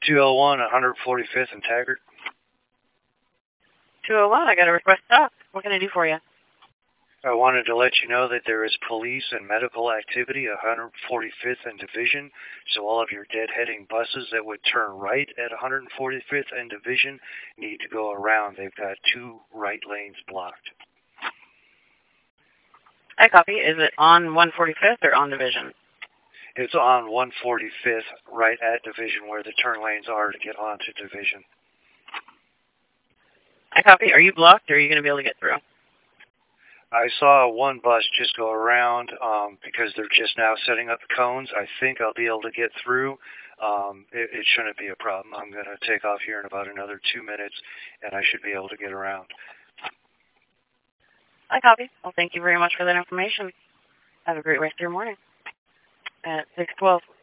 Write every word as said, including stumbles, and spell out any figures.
two oh one, one forty-fifth and Taggart. two oh one, I got a request to talk. What can I do for you? I wanted to let you know that there is police and medical activity at one forty-fifth and Division, so all of your deadheading buses that would turn right at one forty-fifth and Division need to go around. They've got two right lanes blocked. I copy. Is it on one forty-fifth or on Division? It's on one forty-fifth, right at Division, where the turn lanes are to get onto Division. I copy. Are you blocked, or are you going to be able to get through? I saw one bus just go around um, because they're just now setting up the cones. I think I'll be able to get through. Um, it, it shouldn't be a problem. I'm going to take off here in about another two minutes, and I should be able to get around. I copy. Well, thank you very much for that information. Have a great rest of your morning. At six twelve.